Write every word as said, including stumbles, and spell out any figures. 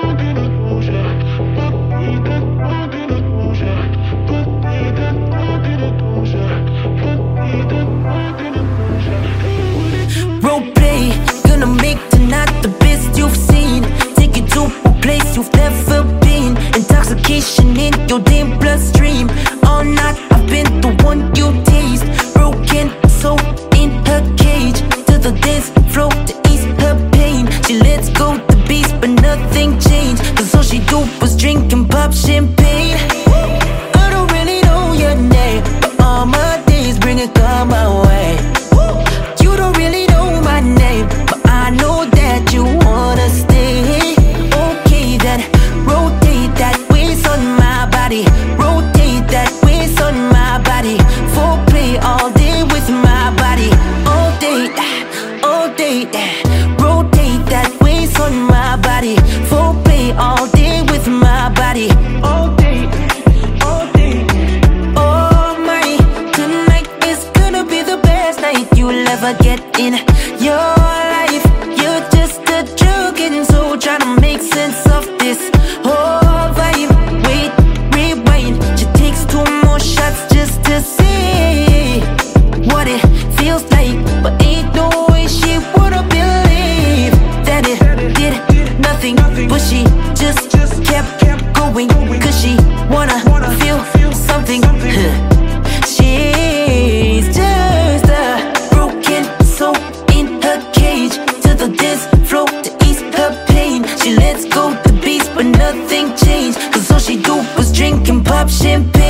Roleplay, gonna make tonight the best you've seen. Take you to a place you've never been. Intoxication in your damn bloodstream. All night I've been the one you taste. Broken soul in her cage. To the dance floor to ease her pain. She lets go the beast but nothing changed. Cause all she do was drink and pop champagne. I don't really know your name, but all my days bring a call my way. You don't really know my name, but I know that you wanna stay. Okay then, rotate that waist on my body. Rotate that waist on my body. Foreplay all day with my body. All day, all day. Rotate that waist on my body. Foreplay all day with my body. All day, all day. Oh my, tonight is gonna be the best night you'll ever get in your life. You're just a drunken soul trying to make sense of this whole vibe. Wait, rewind. She takes two more shots just to see what it feels like, but ain't no way she wanna believe that it did nothing. But she just kept going, cause she wanna feel something. She's just a broken soul in her cage. To the dance floor to ease her pain. She lets go the beast but nothing changed. Cause all she do was drink and pop champagne.